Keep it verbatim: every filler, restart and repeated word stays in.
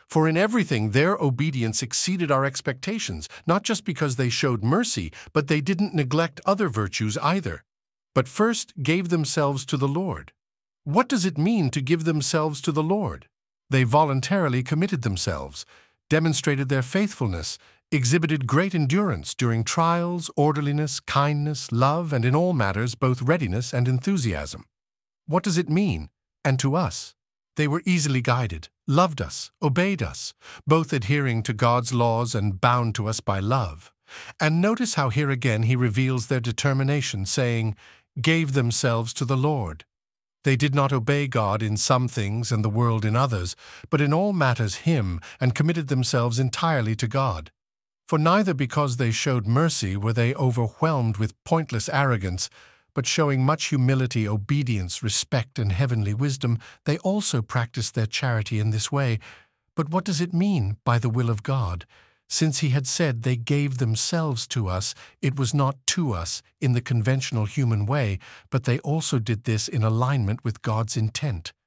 For in everything their obedience exceeded our expectations, not just because they showed mercy, but they didn't neglect other virtues either, but first gave themselves to the Lord. What does it mean to give themselves to the Lord? They voluntarily committed themselves, demonstrated their faithfulness, exhibited great endurance during trials, orderliness, kindness, love, and in all matters both readiness and enthusiasm. What does it mean? And to us? They were easily guided, loved us, obeyed us, both adhering to God's laws and bound to us by love. And notice how here again he reveals their determination, saying, gave themselves to the Lord. They did not obey God in some things and the world in others, but in all matters him, and committed themselves entirely to God. For neither because they showed mercy were they overwhelmed with pointless arrogance, but showing much humility, obedience, respect, and heavenly wisdom, they also practiced their charity in this way. But what does it mean, by the will of God? Since he had said they gave themselves to us, it was not to us in the conventional human way, but they also did this in alignment with God's intent.